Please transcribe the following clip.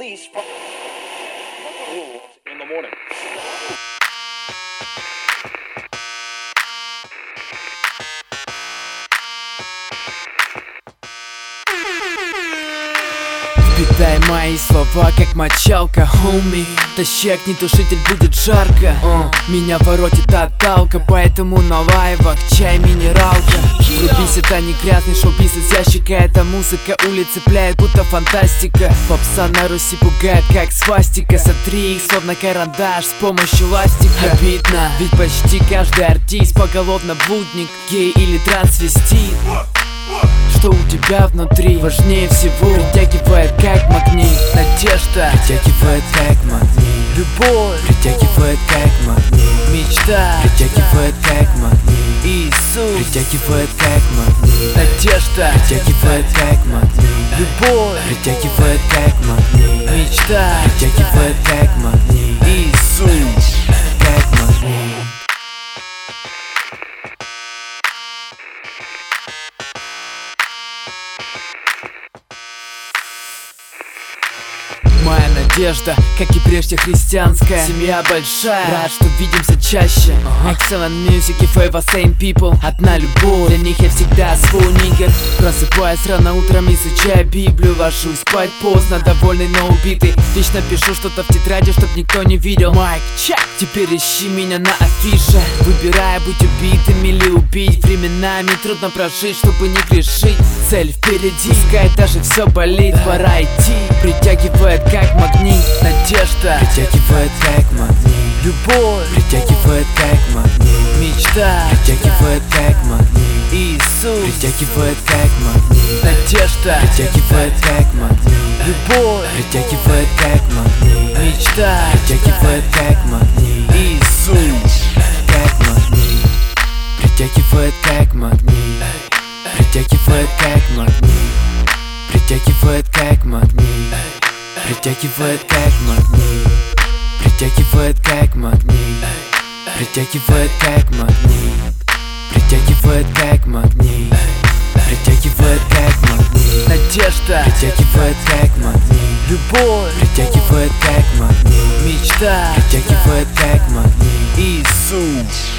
release from in the morning. Впитай мои слова, как мочалка, хоми. Тащак, не тушитель, будет жарко. Меня воротит отталка, поэтому на лайвах чай, минералка. Врубись, это не грязный шоу-биз из ящика. Эта музыка улиц цепляет, будто фантастика. Попса на Руси пугает, как свастика. Сотри их, словно карандаш, с помощью ластика. Обидно, ведь почти каждый артист поголовно блудник, гей или трансвестит. Что у тебя внутри важнее всего, притягивает как магнит. Надежда притягивает как магнит. Любовь притягивает как магнит. Мечта притягивает как магнит. Иисус притягивает как магнит. Надежда притягивает как магнит. Любовь притягивает как магнит. Мечта притягивает как магнит. Иисус как магнит. Моя надежда, как и прежде, христианская. Семья большая, рад, что видимся чаще. Excellent music и favor same people. Одна любовь, для них я всегда свой нигер. Просыпаюсь рано утром, изучая Библию. Ложусь спать поздно, довольный, но убитый. Вечно пишу что-то в тетради, чтоб никто не видел. Майк, чек, теперь ищи меня на афише. Выбирая, быть убитым или убить. Временами трудно прожить, чтобы не грешить. Цель впереди, пускай даже все болит. Пора идти, притягивает как магнит. Надежда притягивает как магнит. Любовь притягивает как магнит. Мечта притягивает как магнит. Иисус притягивает как магнит. Надежда притягивает как магнит. Любовь притягивает как магнит. Мечта притягивает как магнит. Иисус как магнит. Притягивает как магнит. Притягивает как магнит. Притягивает как магнит. Притягивает как магнит. Притягивает как магнит. Притягивает как магнит. Притягивает как магнит. Притягивает как магнит. Надежда притягивает как магнит. Любовь притягивает как магнит. Мечта притягивает как магнит. Иисус.